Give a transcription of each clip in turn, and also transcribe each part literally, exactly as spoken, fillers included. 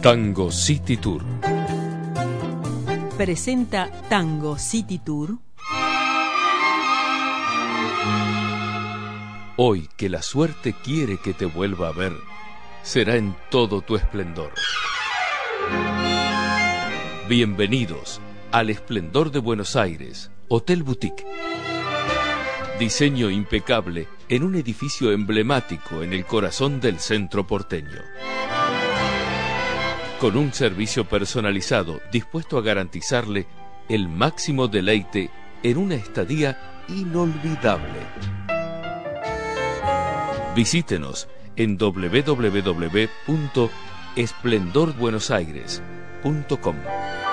Tango City Tour presenta Tango City Tour. Hoy que la suerte quiere que te vuelva a ver, será en todo tu esplendor. Bienvenidos al Esplendor de Buenos Aires, Hotel Boutique. Diseño impecable en un edificio emblemático en el corazón del centro porteño. Con un servicio personalizado dispuesto a garantizarle el máximo deleite en una estadía inolvidable. Visítenos en doble u doble u doble u punto esplendor buenos aires punto com.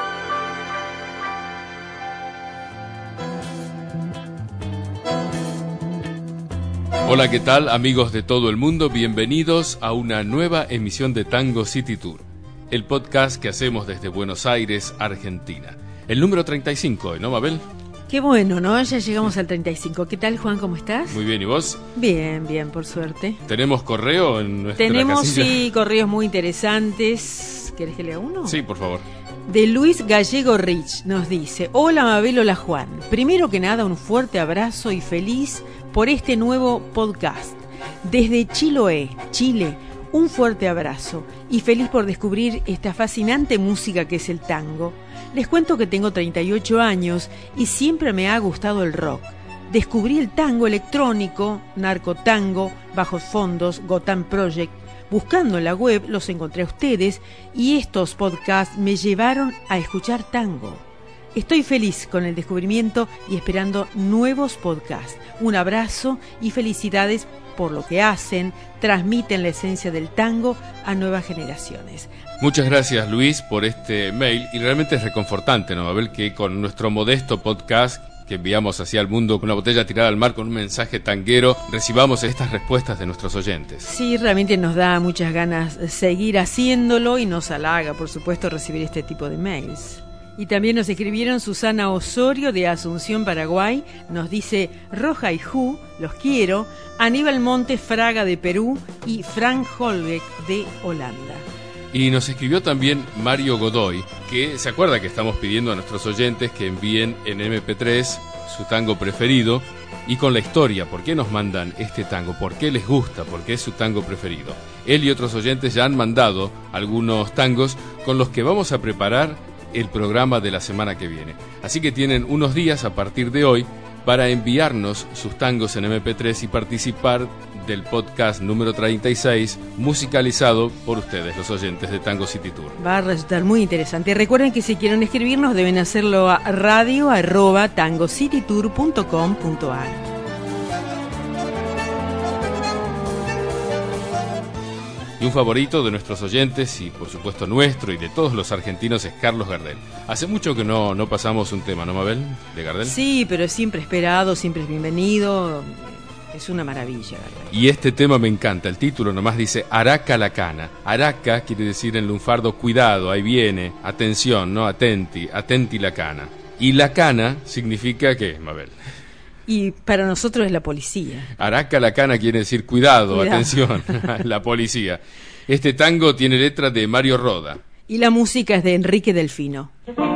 Hola, ¿qué tal, amigos de todo el mundo? Bienvenidos a una nueva emisión de Tango City Tour, el podcast que hacemos desde Buenos Aires, Argentina. El número treinta y cinco, ¿no, Mabel? Qué bueno, ¿no? Ya llegamos al treinta y cinco. ¿Qué tal, Juan? ¿Cómo estás? Muy bien, ¿y vos? Bien, bien, por suerte. ¿Tenemos correo en nuestra Tenemos, casilla? sí, correos muy interesantes. ¿Querés que lea uno? Sí, por favor. De Luis Gallego Rich nos dice: hola Mabel, hola Juan. Primero que nada, un fuerte abrazo y feliz por este nuevo podcast. Desde Chiloé, Chile, un fuerte abrazo y feliz por descubrir esta fascinante música que es el tango. Les cuento que tengo treinta y ocho años y siempre me ha gustado el rock. Descubrí el tango electrónico, narcotango, Bajos Fondos, Gotham Project. Buscando en la web los encontré a ustedes y estos podcasts me llevaron a escuchar tango. Estoy feliz con el descubrimiento y esperando nuevos podcasts. Un abrazo y felicidades por lo que hacen, transmiten la esencia del tango a nuevas generaciones. Muchas gracias, Luis, por este mail, y realmente es reconfortante, ¿no, Mabel? Que con nuestro modesto podcast que enviamos hacia el mundo con una botella tirada al mar con un mensaje tanguero, recibamos estas respuestas de nuestros oyentes. Sí, realmente nos da muchas ganas seguir haciéndolo y nos halaga, por supuesto, recibir este tipo de mails. Y también nos escribieron Susana Osorio de Asunción, Paraguay, nos dice Roja y Ju, los quiero, Aníbal Montes Fraga de Perú y Frank Holbeck de Holanda. Y nos escribió también Mario Godoy, que se acuerda que estamos pidiendo a nuestros oyentes que envíen en eme pe tres su tango preferido y con la historia, por qué nos mandan este tango, por qué les gusta, por qué es su tango preferido. Él y otros oyentes ya han mandado algunos tangos con los que vamos a preparar el programa de la semana que viene. Así que tienen unos días a partir de hoy para enviarnos sus tangos en eme pe tres y participar del podcast número treinta y seis, musicalizado por ustedes, los oyentes de Tango City Tour. Va a resultar muy interesante. Recuerden que si quieren escribirnos deben hacerlo a radio arroba tango city tour punto com punto a r. Y un favorito de nuestros oyentes y por supuesto nuestro y de todos los argentinos es Carlos Gardel. Hace mucho que no, no pasamos un tema, ¿no, Mabel? De Gardel. Sí, pero es siempre esperado, siempre es bienvenido. Es una maravilla, Gardel. Y este tema me encanta. El título nomás dice Araca la cana. Araca quiere decir en lunfardo cuidado, ahí viene, atención, no atenti, atenti la cana. Y la cana significa ¿qué, Mabel? Y para nosotros es la policía. Araca la cana quiere decir cuidado, cuidado. Atención, la policía. Este tango tiene letra de Mario Roda. Y la música es de Enrique Delfino.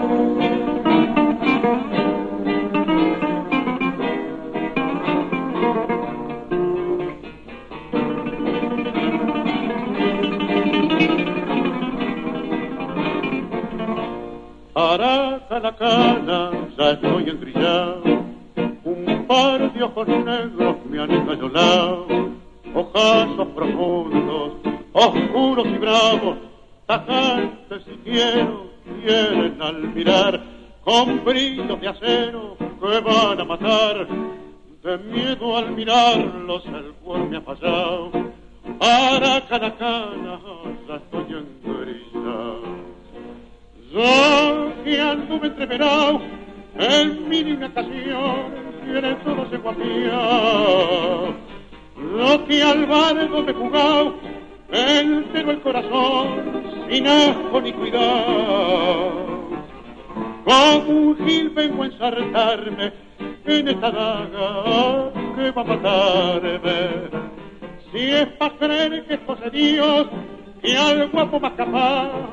Araca la cana, ya estoy entrillado. Un par de ojos negros me han encayolado, ojazos profundos, oscuros y bravos, tajantes y quiero, quieren al mirar, con brillos de acero que van a matar. De miedo al mirarlos el cuerpo me ha fallado. Araca la cana, ya estoy engrillado. Yo que anduve entreverado en mil y una ocasión, tiene todo se guapía. Lo que al bardo me jugado, entero el corazón, sin asco ni cuidado. Como un gil vengo a ensartarme en esta daga que va a matarme. Si es pa' creer que es cosa de Dios, que al guapo más capaz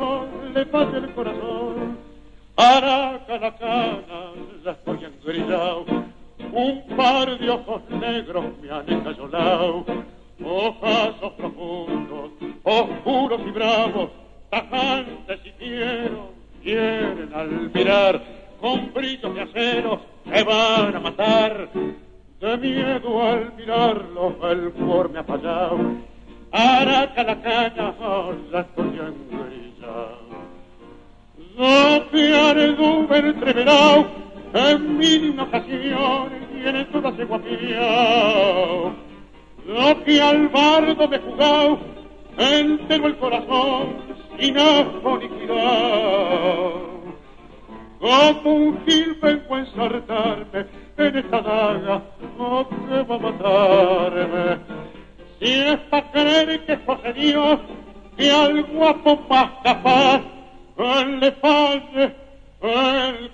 le pase el corazón. Araca la cana, ya estoy engrillado, un par de ojos negros me han encayolado, ojazos profundos, oscuros y bravos, tajantes y fieros, quieren al mirar, con brillos de acero, me van a matar. De miedo al mirarlos el cuor me ha fallado. Araca la cana, ya estoy engrillado. No te haré duber tremerao, en mil ocasiones y en todas he guapiao. Lo que al bardo me he jugado, entero el corazón, sin asco ni cuidado. Como un gil vengo a ensartarme en esta daga, no te va a matarme. Si es para creer que es José Dios, que al guapo más capaz le falle el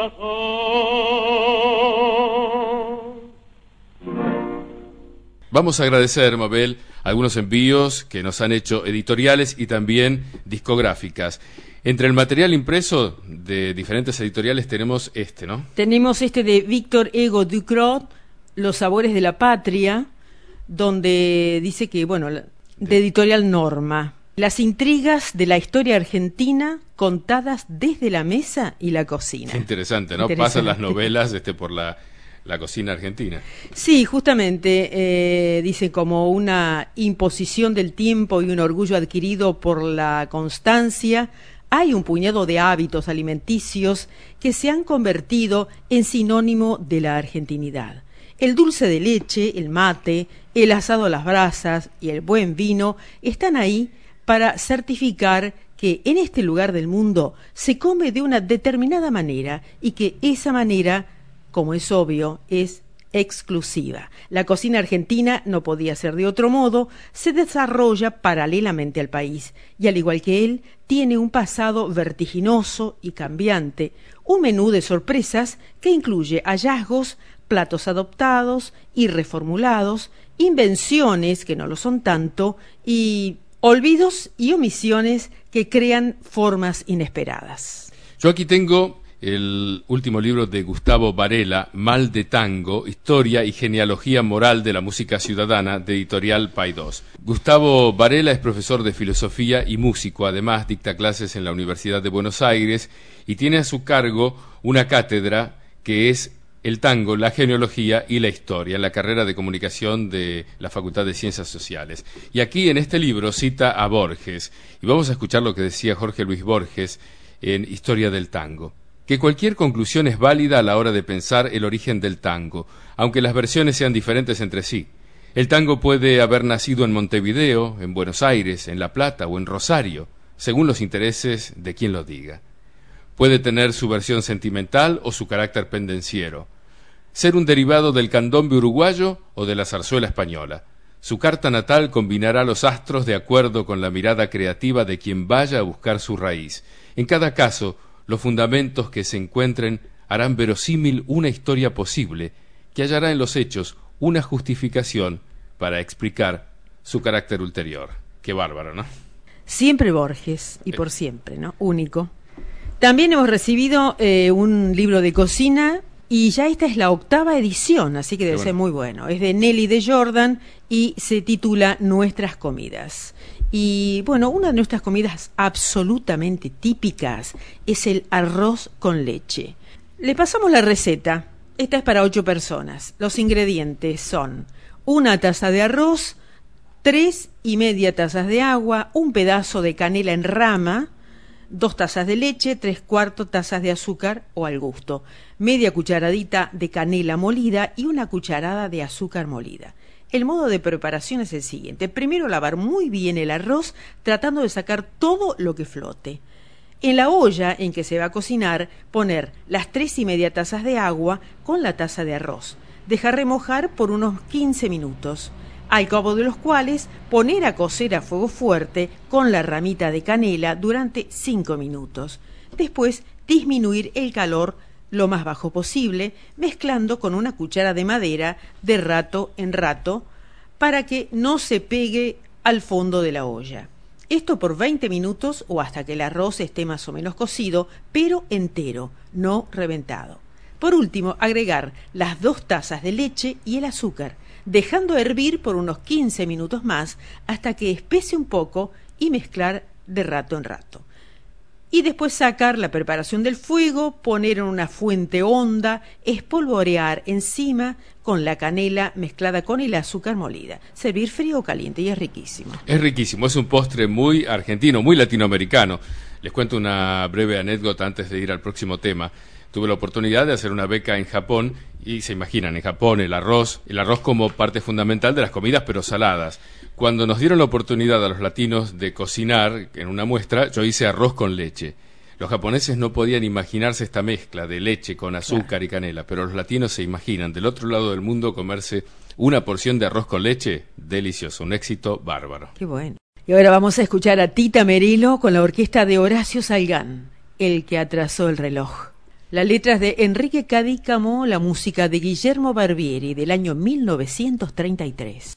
corazón. Vamos a agradecer, Mabel, algunos envíos que nos han hecho editoriales y también discográficas. Entre el material impreso de diferentes editoriales tenemos este, ¿no? Tenemos este de Víctor Ego Ducrot, Los sabores de la patria, donde dice que, bueno, de editorial Norma, las intrigas de la historia argentina contadas desde la mesa y la cocina. Qué interesante, ¿no? Interesante. Pasan las novelas este, por la, la cocina argentina. Sí, justamente, eh, dice como una imposición del tiempo y un orgullo adquirido por la constancia. Hay un puñado de hábitos alimenticios que se han convertido en sinónimo de la argentinidad. El dulce de leche, el mate, el asado a las brasas y el buen vino están ahí para certificar que en este lugar del mundo se come de una determinada manera y que esa manera, como es obvio, es exclusiva. La cocina argentina no podía ser de otro modo, se desarrolla paralelamente al país y al igual que él, tiene un pasado vertiginoso y cambiante, un menú de sorpresas que incluye hallazgos, platos adoptados y reformulados, invenciones que no lo son tanto y olvidos y omisiones que crean formas inesperadas. Yo aquí tengo el último libro de Gustavo Varela, Mal de Tango, Historia y Genealogía Moral de la Música Ciudadana, de editorial Paidós. Gustavo Varela es profesor de filosofía y músico, además dicta clases en la Universidad de Buenos Aires y tiene a su cargo una cátedra que es el tango, la genealogía y la historia, en la carrera de comunicación de la Facultad de Ciencias Sociales. Y aquí en este libro cita a Borges, y vamos a escuchar lo que decía Jorge Luis Borges en Historia del Tango. Que cualquier conclusión es válida a la hora de pensar el origen del tango, aunque las versiones sean diferentes entre sí. El tango puede haber nacido en Montevideo, en Buenos Aires, en La Plata o en Rosario, según los intereses de quien lo diga. Puede tener su versión sentimental o su carácter pendenciero. Ser un derivado del candombe uruguayo o de la zarzuela española. Su carta natal combinará los astros de acuerdo con la mirada creativa de quien vaya a buscar su raíz. En cada caso, los fundamentos que se encuentren harán verosímil una historia posible que hallará en los hechos una justificación para explicar su carácter ulterior. Qué bárbaro, ¿no? Siempre Borges, y por siempre, ¿no? Único. También hemos recibido eh, un libro de cocina y ya esta es la octava edición, así que debe Qué ser bueno. muy bueno. Es de Nelly de Jordan y se titula Nuestras comidas. Y bueno, una de nuestras comidas absolutamente típicas es el arroz con leche. Le pasamos la receta. Esta es para ocho personas. Los ingredientes son una taza de arroz, tres y media tazas de agua, un pedazo de canela en rama, dos tazas de leche, tres cuartos tazas de azúcar o al gusto, media cucharadita de canela molida y una cucharada de azúcar molida. El modo de preparación es el siguiente. Primero lavar muy bien el arroz tratando de sacar todo lo que flote. En la olla en que se va a cocinar, poner las tres y media tazas de agua con la taza de arroz. Dejar remojar por unos quince minutos. Al cabo de los cuales poner a cocer a fuego fuerte con la ramita de canela durante cinco minutos. Después disminuir el calor lo más bajo posible, mezclando con una cuchara de madera de rato en rato para que no se pegue al fondo de la olla. Esto por veinte minutos o hasta que el arroz esté más o menos cocido, pero entero, no reventado. Por último, agregar las dos tazas de leche y el azúcar, dejando hervir por unos quince minutos más hasta que espese un poco y mezclar de rato en rato. Y después sacar la preparación del fuego, poner en una fuente honda, espolvorear encima con la canela mezclada con el azúcar molida. Servir frío o caliente y es riquísimo. Es riquísimo, es un postre muy argentino, muy latinoamericano. Les cuento una breve anécdota antes de ir al próximo tema. Tuve la oportunidad de hacer una beca en Japón y se imaginan, en Japón el arroz, el arroz como parte fundamental de las comidas pero saladas. Cuando nos dieron la oportunidad a los latinos de cocinar en una muestra, yo hice arroz con leche. Los japoneses no podían imaginarse esta mezcla de leche con azúcar claro. y canela, pero los latinos se imaginan del otro lado del mundo comerse una porción de arroz con leche, delicioso, un éxito bárbaro. Qué bueno. Y ahora vamos a escuchar a Tita Merelo con la orquesta de Horacio Salgán, El que atrasó el reloj. Las letras de Enrique Cadícamo, la música de Guillermo Barbieri del año mil novecientos treinta y tres.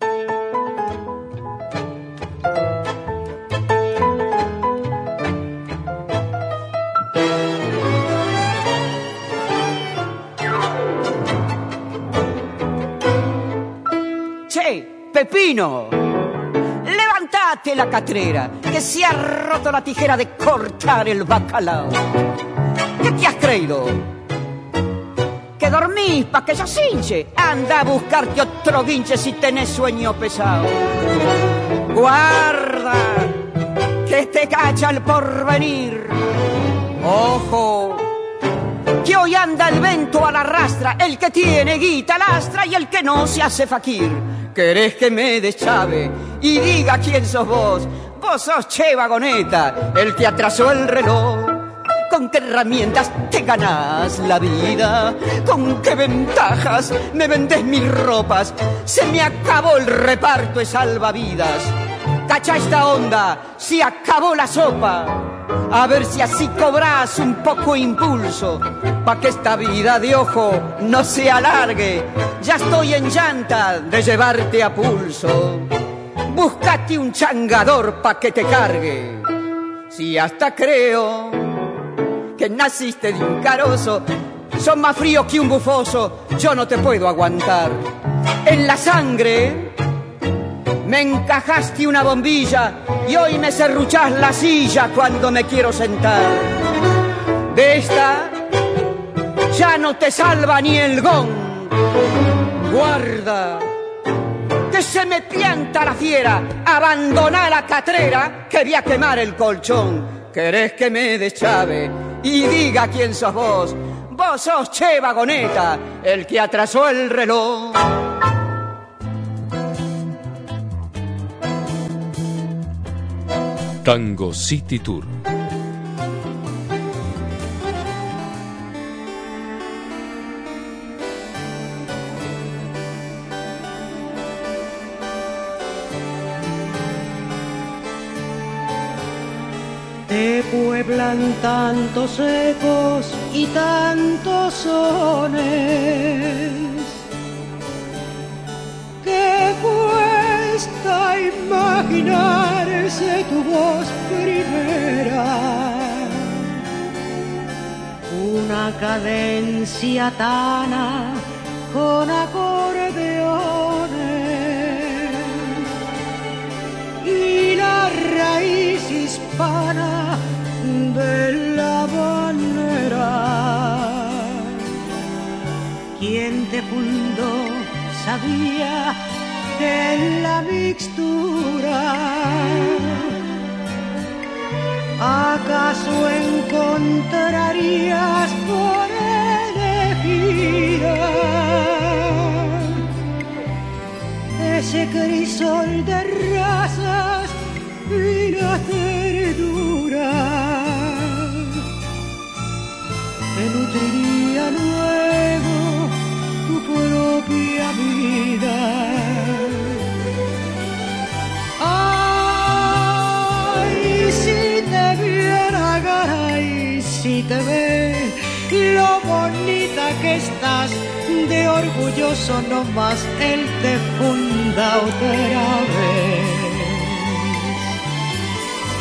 Che, Pepino, levantate la catrera, que se ha roto la tijera de cortar el bacalao. ¿Qué te has creído? ¿Que dormís pa' que yo cinche? Anda a buscarte otro guinche si tenés sueño pesado. Guarda, que te cacha el porvenir. Ojo, que hoy anda el vento a la rastra, el que tiene guita lastra y el que no se hace faquir. ¿Querés que me deschave y diga quién sos vos? Vos sos Che Vagoneta, el que atrasó el reloj. ¿Con qué herramientas te ganás la vida? ¿Con qué ventajas me vendés mis ropas? Se me acabó el reparto de salvavidas. Cacha esta onda, se acabó la sopa. A ver si así cobrás un poco impulso, pa' que esta vida de ojo no se alargue. Ya estoy en llanta de llevarte a pulso. Búscate un changador pa' que te cargue. Si hasta creo que naciste de un carozo, sos más frío que un bufoso, yo no te puedo aguantar. En la sangre me encajaste una bombilla y hoy me serruchás la silla cuando me quiero sentar. De esta ya no te salva ni el gong. Guarda, que se me pianta la fiera, abandoná la catrera que voy a quemar el colchón. ¿Querés que me deschave y diga quién sos vos? Vos sos Che Vagoneta, el que atrasó el reloj. Tango City Tour. Te pueblan tantos ecos y tantos sones que cuesta imaginarse tu voz primera. Una cadencia tana con acordeones y la raíz hispana de la habanera. Quien te fundó sabía que en la mixtura acaso encontrarías por elegir ese crisol de razas y la ternura que nutriría luego tu propia vida. Ay, si te viera, garay, si te ve lo bonita que estás, de orgulloso nomás él te funda otra vez.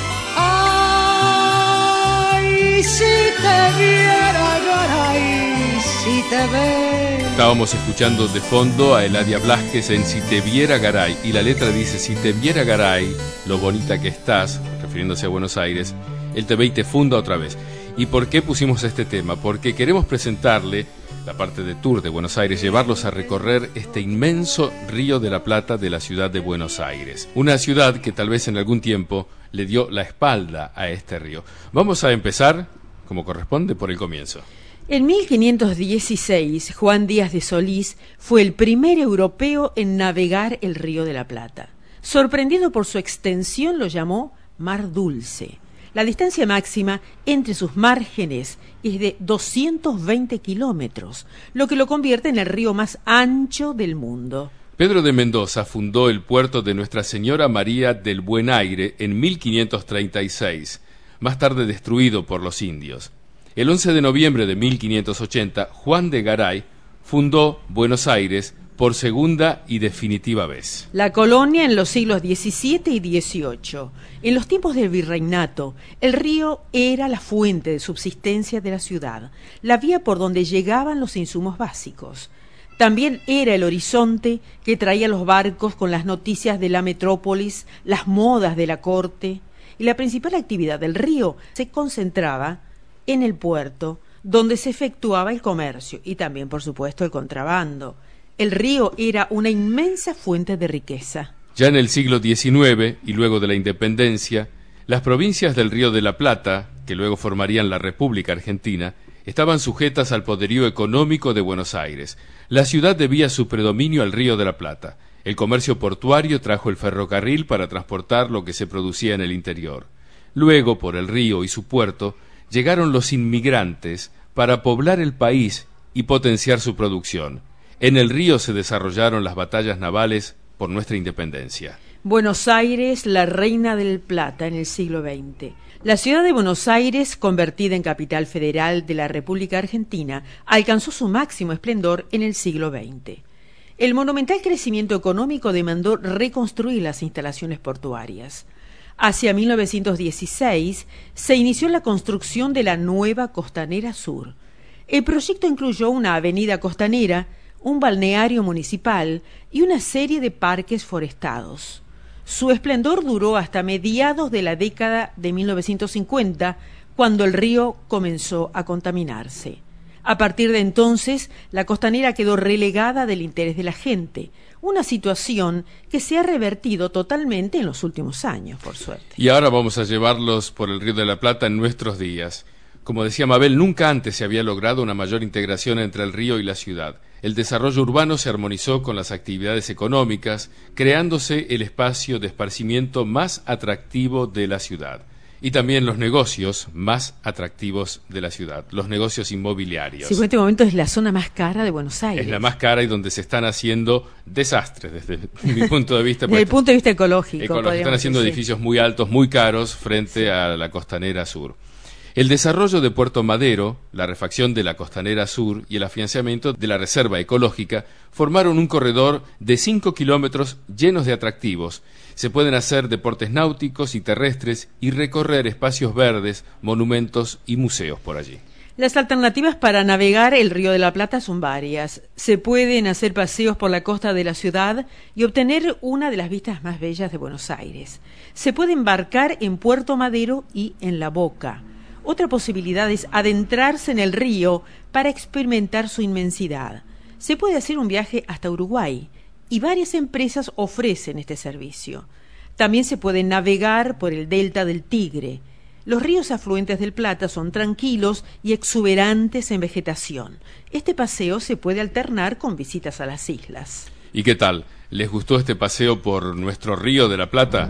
ve. Estábamos escuchando de fondo a Eladia Blasquez en Si te viera Garay, y la letra dice: si te viera Garay, lo bonita que estás, refiriéndose a Buenos Aires, él te ve y te funda otra vez. ¿Y por qué pusimos este tema? Porque queremos presentarle la parte de tour de Buenos Aires, llevarlos a recorrer este inmenso Río de la Plata de la ciudad de Buenos Aires. Una ciudad que tal vez en algún tiempo le dio la espalda a este río. Vamos a empezar, como corresponde, por el comienzo. En mil quinientos dieciséis, Juan Díaz de Solís fue el primer europeo en navegar el Río de la Plata. Sorprendido por su extensión, lo llamó Mar Dulce. La distancia máxima entre sus márgenes es de doscientos veinte kilómetros, lo que lo convierte en el río más ancho del mundo. Pedro de Mendoza fundó el puerto de Nuestra Señora María del Buen Aire en mil quinientos treinta y seis, más tarde destruido por los indios. El once de noviembre de mil quinientos ochenta, Juan de Garay fundó Buenos Aires por segunda y definitiva vez. La colonia en los siglos diecisiete y dieciocho. En los tiempos del virreinato, el río era la fuente de subsistencia de la ciudad, la vía por donde llegaban los insumos básicos. También era el horizonte que traía los barcos con las noticias de la metrópolis, las modas de la corte, y la principal actividad del río se concentraba en el puerto, donde se efectuaba el comercio y también, por supuesto, el contrabando. El río era una inmensa fuente de riqueza. Ya en el siglo diecinueve, y luego de la independencia, las provincias del Río de la Plata, que luego formarían la República Argentina, estaban sujetas al poderío económico de Buenos Aires. La ciudad debía su predominio al Río de la Plata. El comercio portuario trajo el ferrocarril para transportar lo que se producía en el interior. Luego, por el río y su puerto, llegaron los inmigrantes para poblar el país y potenciar su producción. En el río se desarrollaron las batallas navales por nuestra independencia. Buenos Aires, la reina del plata en el siglo veinte. La ciudad de Buenos Aires, convertida en capital federal de la República Argentina, alcanzó su máximo esplendor en el siglo veinte. El monumental crecimiento económico demandó reconstruir las instalaciones portuarias. Hacia mil novecientos dieciséis se inició la construcción de la nueva Costanera Sur. El proyecto incluyó una avenida costanera, un balneario municipal y una serie de parques forestados. Su esplendor duró hasta mediados de la década de mil novecientos cincuenta, cuando el río comenzó a contaminarse. A partir de entonces, la costanera quedó relegada del interés de la gente, una situación que se ha revertido totalmente en los últimos años, por suerte. Y ahora vamos a llevarlos por el Río de la Plata en nuestros días. Como decía Mabel, nunca antes se había logrado una mayor integración entre el río y la ciudad. El desarrollo urbano se armonizó con las actividades económicas, creándose el espacio de esparcimiento más atractivo de la ciudad. Y también los negocios más atractivos de la ciudad, los negocios inmobiliarios. Sí, en este momento es la zona más cara de Buenos Aires. Es la más cara y donde se están haciendo desastres desde mi punto de vista. Desde el punto de vista ecológico. Ecológico. Están haciendo decir. edificios muy altos, muy caros, frente a la Costanera Sur. El desarrollo de Puerto Madero, la refacción de la Costanera Sur y el afianzamiento de la Reserva Ecológica formaron un corredor de cinco kilómetros llenos de atractivos. Se pueden hacer deportes náuticos y terrestres y recorrer espacios verdes, monumentos y museos por allí. Las alternativas para navegar el Río de la Plata son varias. Se pueden hacer paseos por la costa de la ciudad y obtener una de las vistas más bellas de Buenos Aires. Se puede embarcar en Puerto Madero y en La Boca. Otra posibilidad es adentrarse en el río para experimentar su inmensidad. Se puede hacer un viaje hasta Uruguay y varias empresas ofrecen este servicio. También se puede navegar por el delta del Tigre. Los ríos afluentes del Plata son tranquilos y exuberantes en vegetación. Este paseo se puede alternar con visitas a las islas. ¿Y qué tal? ¿Les gustó este paseo por nuestro Río de la Plata?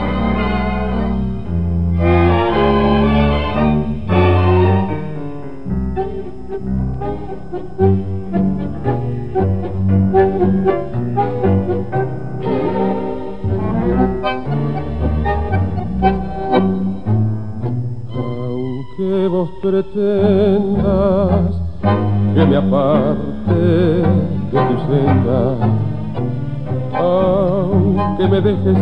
Aunque vos pretendas que me aparte de tu senda, aunque me dejes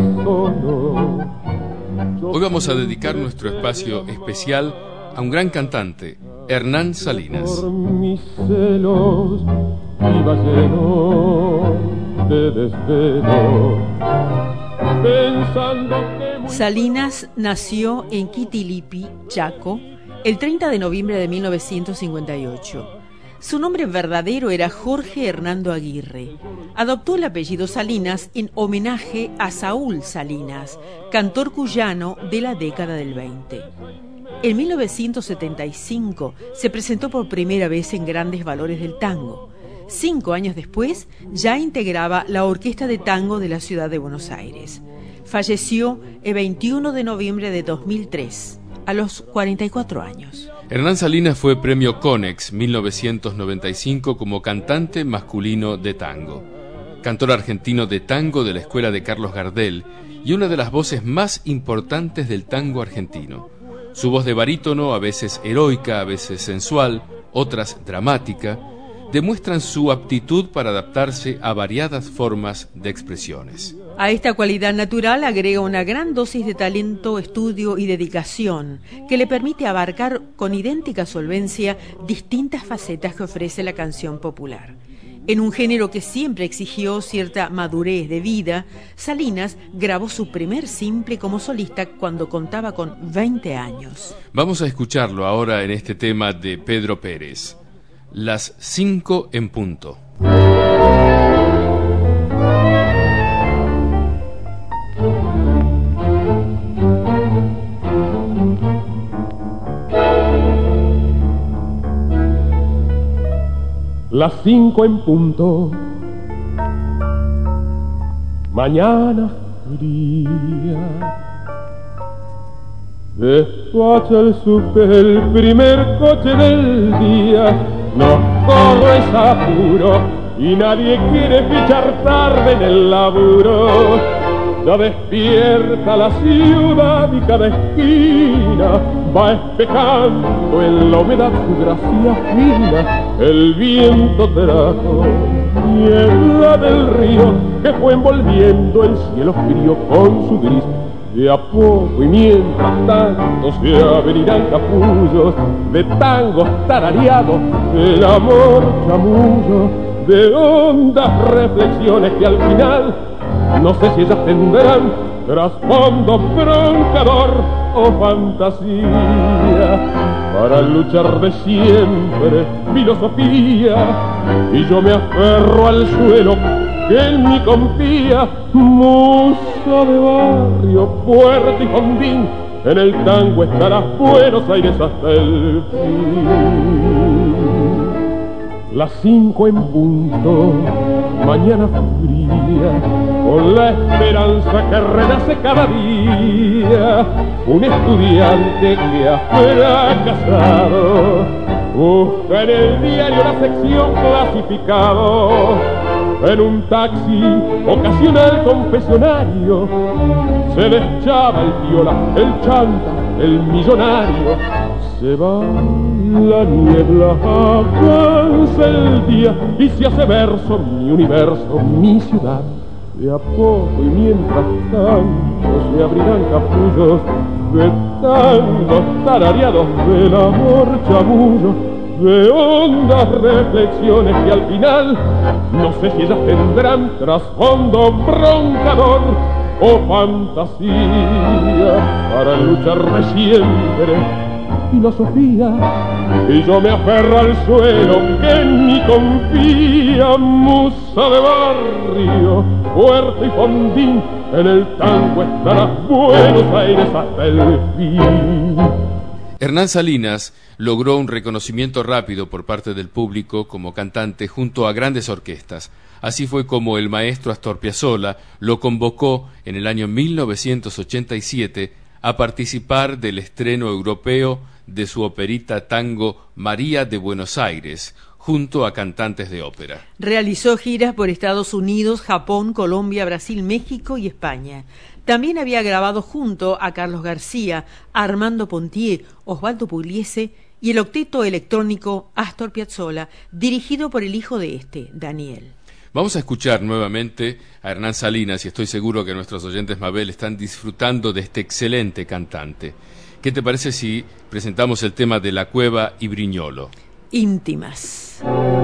solo. Hoy vamos a dedicar nuestro espacio especial a un gran cantante, Hernán Salinas. Por mis celos iba lleno de desvelo, pensando que muy... Salinas nació en Quitilipi, Chaco, el treinta de noviembre de mil novecientos cincuenta y ocho. Su nombre verdadero era Jorge Hernando Aguirre. Adoptó el apellido Salinas en homenaje a Saúl Salinas, cantor cuyano de la década del veinte. En mil novecientos setenta y cinco se presentó por primera vez en Grandes Valores del Tango. Cinco años después ya integraba la Orquesta de Tango de la ciudad de Buenos Aires. Falleció el veintiuno de noviembre de dos mil tres, a los cuarenta y cuatro años. Hernán Salinas fue premio Conex mil novecientos noventa y cinco como cantante masculino de tango. Cantor argentino de tango de la escuela de Carlos Gardel y una de las voces más importantes del tango argentino. Su voz de barítono, a veces heroica, a veces sensual, otras dramática, demuestran su aptitud para adaptarse a variadas formas de expresiones. A esta cualidad natural agrega una gran dosis de talento, estudio y dedicación que le permite abarcar con idéntica solvencia distintas facetas que ofrece la canción popular. En un género que siempre exigió cierta madurez de vida, Salinas grabó su primer simple como solista cuando contaba con veinte años. Vamos a escucharlo ahora en este tema de Pedro Pérez. Las cinco en punto. Las cinco en punto, mañana fría, despacha el super el primer coche del día, no corres apuro y nadie quiere fichar tarde en el laburo. Ya despierta la ciudad y cada esquina va espejando en la humedad su gracia fina. El viento trajo niebla del río que fue envolviendo el cielo frío con su gris. De a poco y mientras tanto se abrirán capullos de tangos tarareados, del amor chamullo, de hondas reflexiones que al final no sé si ellas tendrán trasfondo broncador o fantasía. Para luchar de siempre filosofía, y yo me aferro al suelo que en mí confía. Musa de barrio, Puerto y Fondín, en el tango estarás Buenos Aires hasta el fin. Las cinco en punto, mañana fría, con la esperanza que renace cada día. Un estudiante que ha fracasado busca en el diario la sección clasificado. En un taxi ocasional confesionario se deschaba el viola, el chanta, el millonario. Se va la niebla, avanza el día y se hace verso mi universo, mi ciudad. De a poco y mientras tanto se abrirán capullos de tangos tarareados del amor chamullo, de hondas reflexiones que al final no sé si ellas tendrán trasfondo broncador o fantasía. Para luchar de siempre filosofía, y yo me aferro al suelo que en mí confía. Musa de barrio, Puerto y Fondín, en el tango estará Buenos Aires hasta el fin. Hernán Salinas logró un reconocimiento rápido por parte del público como cantante junto a grandes orquestas. Así fue como el maestro Astor Piazzolla lo convocó en el año mil novecientos ochenta y siete a participar del estreno europeo de su operita tango María de Buenos Aires, junto a cantantes de ópera. Realizó giras por Estados Unidos, Japón, Colombia, Brasil, México y España. También había grabado junto a Carlos García, Armando Pontier, Osvaldo Pugliese y el octeto electrónico Astor Piazzolla, dirigido por el hijo de este, Daniel. Vamos a escuchar nuevamente a Hernán Salinas y estoy seguro que nuestros oyentes Mabel están disfrutando de este excelente cantante. ¿Qué te parece si presentamos el tema de La Cueva y Briñolo? Íntimas.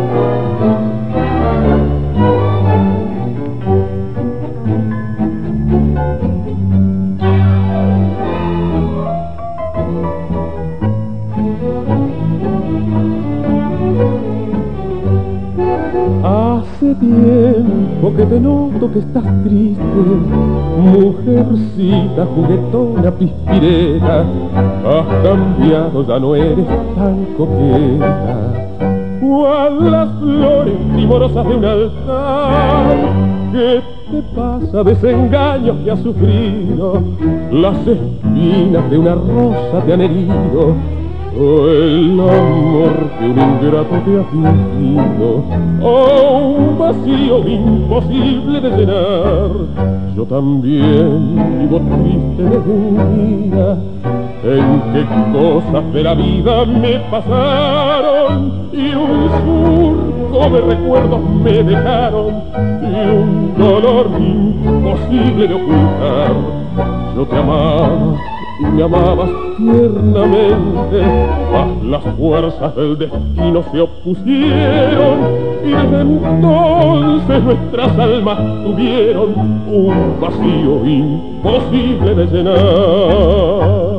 Hace tiempo que te noto que estás triste, mujercita juguetona pispireta, has cambiado, ya no eres tan coqueta, cual las flores primorosas de un altar. ¿Qué te pasa? Desengaños que has sufrido, las espinas de una rosa te han herido, oh, el amor que un ingrato te ha fingido, oh, un vacío imposible de llenar. Yo también vivo triste desde un día en que cosas de la vida me pasaron y un surco de recuerdos me dejaron y un dolor imposible de ocultar. Yo te amaba y me amabas tiernamente, mas las fuerzas del destino se opusieron y desde entonces nuestras almas tuvieron un vacío imposible de llenar.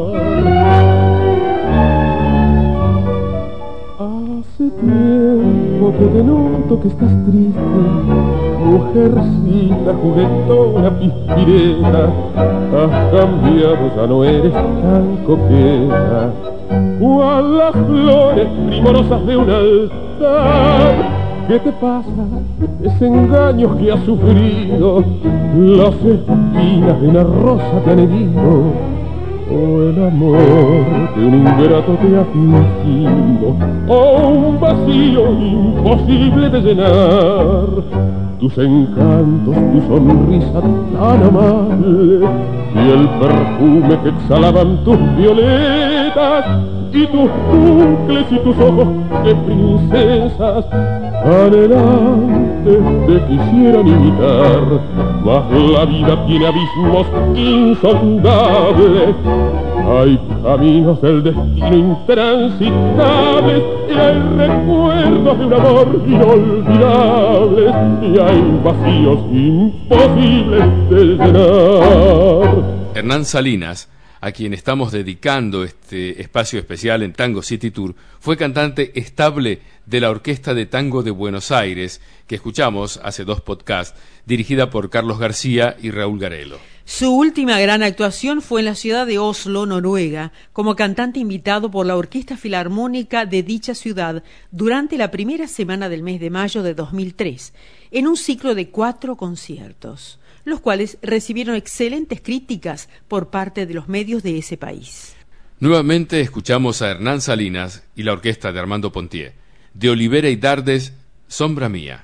Hace tiempo que te noto que estás triste, mujercita juguetona pispireta, has cambiado, ya no eres tan coqueta, cual las flores primorosas de un altar. ¿Qué te pasa? Desengaños que has sufrido, las espinas de una rosa te han herido, oh, el amor que un ingrato te ha fingido, oh, un vacío imposible de llenar. Tus encantos, tu sonrisa tan amable y el perfume que exhalaban tus violetas y tus bucles y tus ojos de princesas anhelantes te quisieran imitar, mas la vida tiene abismos insondables, hay caminos del destino intransitables y hay recuerdos de un amor inolvidable y hay vacíos imposibles de llenar. Hernán Salinas, a quien estamos dedicando este espacio especial en Tango City Tour, fue cantante estable de la Orquesta de Tango de Buenos Aires, que escuchamos hace dos podcasts, dirigida por Carlos García y Raúl Garelo. Su última gran actuación fue en la ciudad de Oslo, Noruega, como cantante invitado por la Orquesta Filarmónica de dicha ciudad durante la primera semana del mes de mayo de dos mil tres, en un ciclo de cuatro conciertos, los cuales recibieron excelentes críticas por parte de los medios de ese país. Nuevamente escuchamos a Hernán Salinas y la orquesta de Armando Pontier, de Olivera y Dardes, Sombra Mía.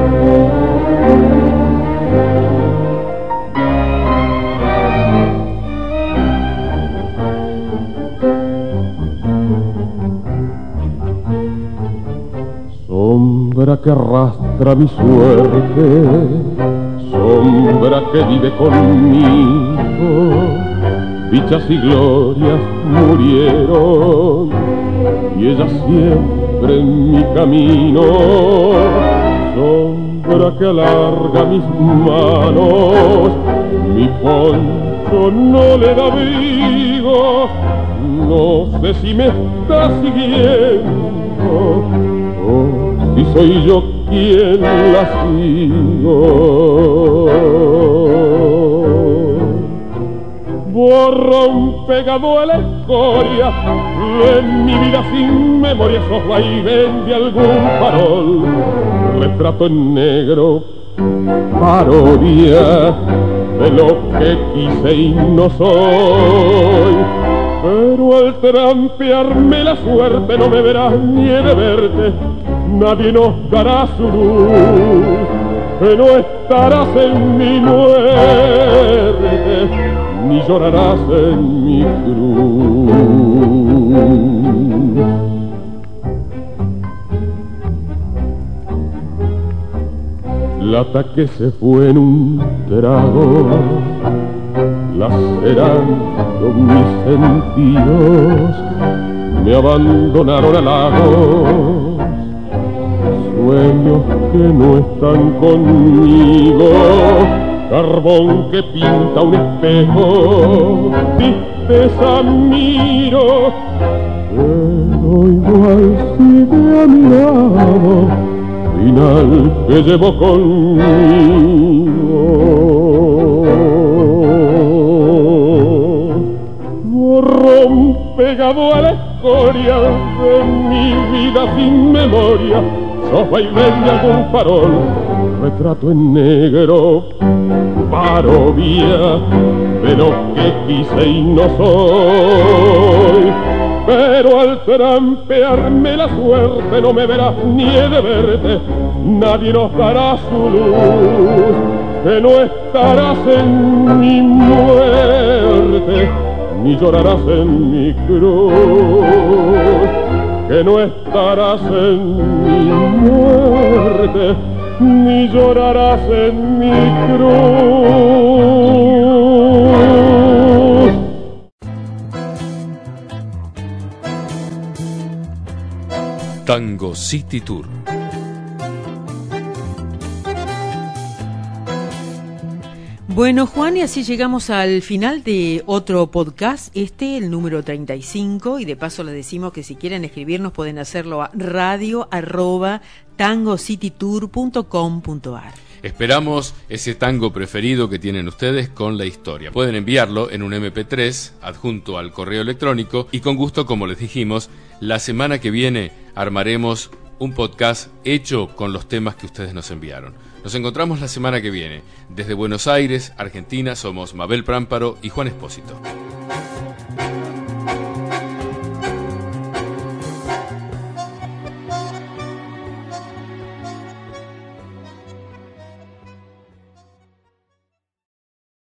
Sombra que arrastra mi suerte, sombra que vive conmigo, dichas y glorias murieron y ella siempre en mi camino. Sombra que alarga mis manos, mi poncho no le da abrigo, no sé si me está siguiendo o si soy yo quien la sigo. Borrón pegado a la escoria de mi vida sin memoria, sos vaivén de algún farol, retrato en negro, parodia de lo que quise y no soy. Pero al trampearme la suerte no me verás ni he de verte, nadie nos dará su luz, que no estarás en mi muerte, ni llorarás en mi cruz. Lata que se fue en un trago lacerando mis sentidos, me abandonaron halagos, sueños que no están conmigo, carbón que pinta un espejo, tristeza miro, pero igual sigue a mi lado, final que llevo conmigo. Borrón pegado a la escoria de mi vida sin memoria, sos vaivén de algún farol, retrato en negro, parovía de lo que quise y no soy. Pero al trampearme la suerte no me verás ni he de verte, nadie nos dará su luz, que no estarás en mi muerte, ni llorarás en mi cruz, que no estarás en mi muerte, ni llorarás en mi cruz. Tango City Tour. Bueno, Juan, y así llegamos al final de otro podcast, este, el número treinta y cinco, y de paso les decimos que si quieren escribirnos pueden hacerlo a radio arroba tangocitytour punto com punto ar. Esperamos ese tango preferido que tienen ustedes con la historia. Pueden enviarlo en un eme pe tres adjunto al correo electrónico y con gusto, como les dijimos, la semana que viene armaremos un podcast hecho con los temas que ustedes nos enviaron. Nos encontramos la semana que viene. Desde Buenos Aires, Argentina, somos Mabel Prámparo y Juan Espósito.